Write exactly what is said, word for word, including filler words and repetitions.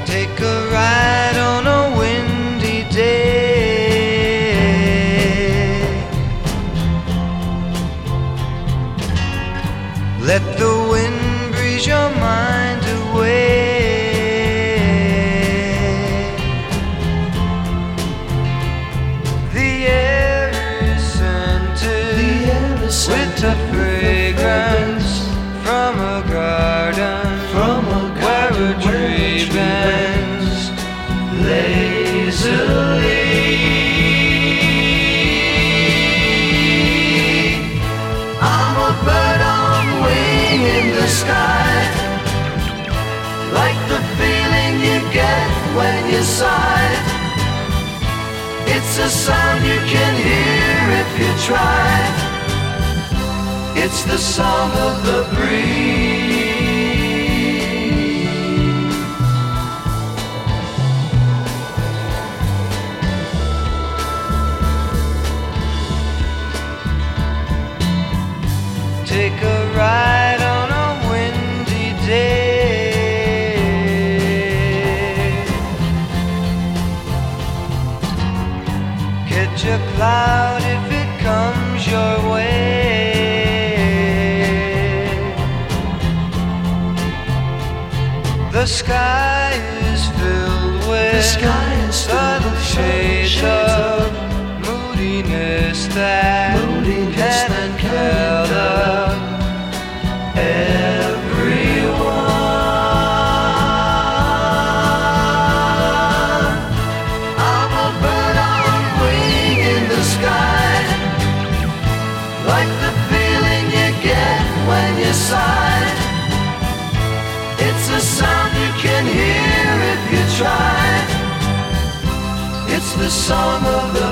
Take a ride on a windy day. Let the wind breeze your mind away. The air is scented with the fragrance from a garden, from a where garden a tree bends lazily. I'm a bird on wing in the sky, like the feeling you get when you sigh. It's a sound you can hear if you try. It's the song of the breeze. Take a ride on a windy day. Catch a cloud if it comes your way. The sky is filled with The sky is filled subtle with shades shades of of moodiness that moodiness can that envelop everyone. I'm a bird on wing in the sky, like the feeling you get when you sigh. It's a sound you can hear if you try. It's the song of the